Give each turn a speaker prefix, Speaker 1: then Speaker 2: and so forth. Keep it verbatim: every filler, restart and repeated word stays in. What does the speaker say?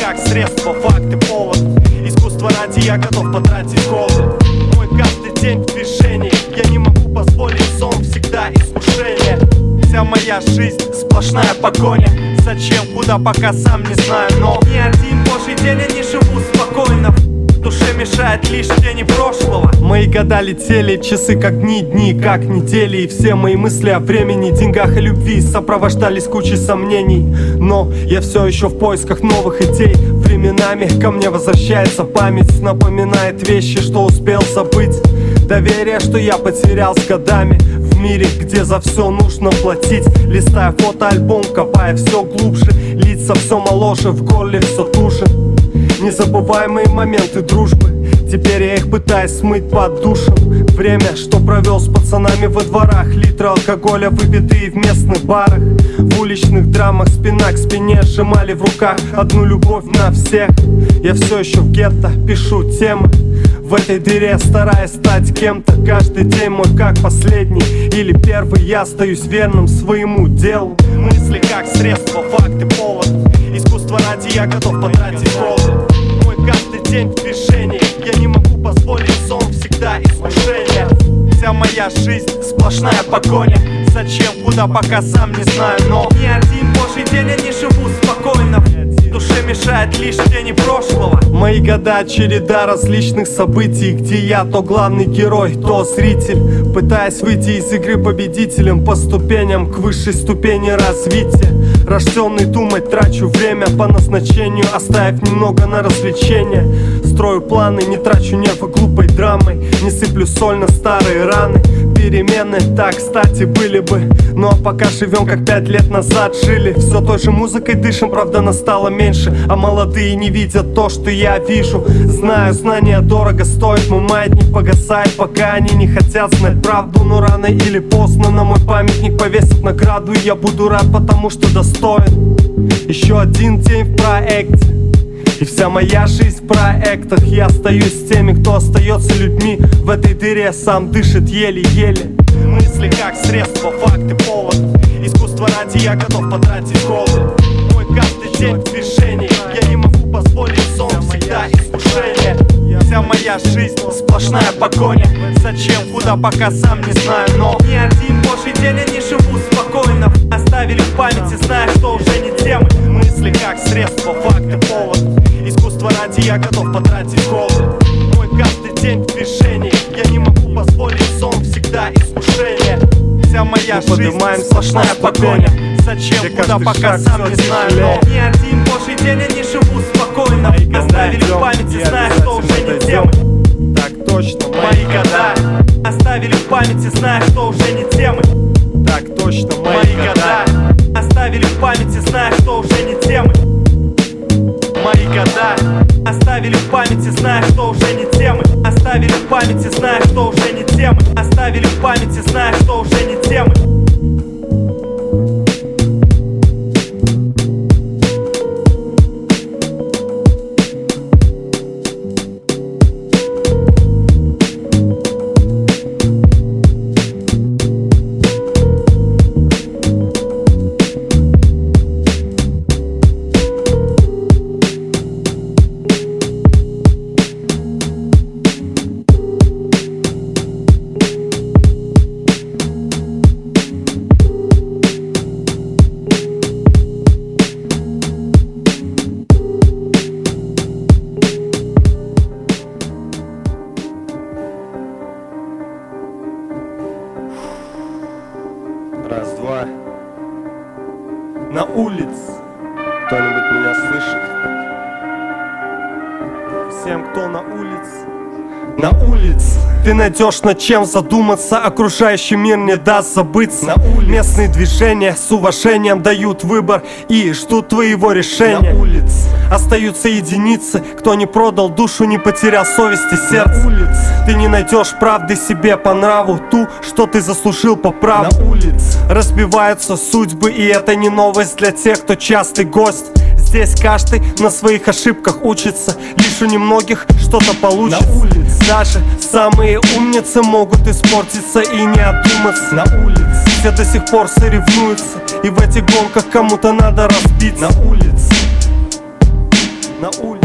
Speaker 1: как средство, факты, повод. Искусство ради я готов потратить годы. Мой каждый день в движении. Я не могу позволить сон, всегда искушение. Вся моя жизнь сплошная погоня. Зачем, куда, пока сам не знаю. Но ни один божий день я не живу спокойно. В душе мешает лишь тени прошлого. Мои года летели, часы как дни, дни как недели. И все мои мысли о времени, деньгах и любви сопровождались кучей сомнений. Но я все еще в поисках новых идей. Временами ко мне возвращается память, напоминает вещи, что успел забыть. Доверие, что я потерял с годами. В мире, где за все нужно платить. Листая фотоальбом, копая все глубже. Лица все моложе, в горле все туже. Незабываемые моменты дружбы. Теперь я их пытаюсь смыть под душем. Время, что провел с пацанами во дворах. Литры алкоголя, выпитые в местных барах. В уличных драмах спина к спине сжимали в руках одну любовь на всех. Я все еще в гетто пишу темы. В этой дыре стараясь стать кем-то. Каждый день мой как последний или первый. Я остаюсь верным своему делу. Мысли как средство, факты, повод. Искусство ради я готов потратить годы. Мой каждый день в движении. Я не могу позволить сон, всегда искушение. Вся моя жизнь сплошная погоня. Зачем, куда, пока сам не знаю. Но ни один божий день я не живу спокойно. В душе мешает лишь тени прошлого. Мои года череда различных событий, где я то главный герой, то зритель. Пытаясь выйти из игры победителем по ступеням к высшей ступени развития. Рожденный думать, трачу время по назначению, оставив немного на развлечения. Строю планы, не трачу нервы глупой драмой. Не сыплю соль на старые раны. Перемены так, кстати, были бы. Ну а пока живем, как пять лет назад жили. Все той же музыкой дышим, правда нас стало меньше. А молодые не видят то, что я вижу. Знаю, знания дорого стоят. Мой маятник погасает, пока они не хотят знать правду. Но рано или поздно на мой памятник повесят награду. И я буду рад, потому что достоин. Еще один день в проекте. И вся моя жизнь в проектах. Я остаюсь с теми, кто остается людьми. В этой дыре сам дышит еле-еле. Мысли как средство, факты, повод. Искусство ради я готов потратить годы. Мой каждый день в движении. Я не могу позволить сон, всегда искушение. Вся моя жизнь сплошная погоня. Зачем, куда, пока сам не знаю. Но ни один божий день я не живу спокойно. Оставили в памяти, зная, что уже не темы. Мысли как средство, факты, повод. Искусство ради я готов потратить годы. Мой каждый день в движении. Я не могу позволить сон, всегда искушение. Вся моя жизнь сплошная погоня. Зачем, куда, пока сам не знаю. Но ни один божий день я не живу спокойно. Оставили в памяти, зная, что уже не темы.
Speaker 2: Так точно,
Speaker 1: мои года. Оставили в памяти, зная, что уже не темы.
Speaker 2: Так точно,
Speaker 1: мои года. Оставили в памяти, зная, что уже не темы. Мои года оставили в памяти, зная, что уже не темы. Оставили в памяти, зная, что уже не темы. Оставили в памяти, зная, что уже не темы.
Speaker 2: Раз-два.
Speaker 1: На улице
Speaker 2: Кто-нибудь меня слышит?
Speaker 1: всем, кто на улице. На улице ты найдешь над чем задуматься. Окружающий мир не даст забыться. На улице местные движения с уважением дают выбор и ждут твоего решения. На улице остаются единицы, кто не продал душу, не потерял совесть и сердце. На улице ты не найдешь правды себе по нраву, ту, что ты заслужил по праву. На улице разбиваются судьбы, и это не новость для тех, кто частый гость. Здесь каждый на своих ошибках учится, лишь у немногих что-то получится. На улице даже самые умницы могут испортиться и не одуматься. На улице все до сих пор соревнуются, и в этих гонках кому-то надо разбиться. На улице
Speaker 2: на улице.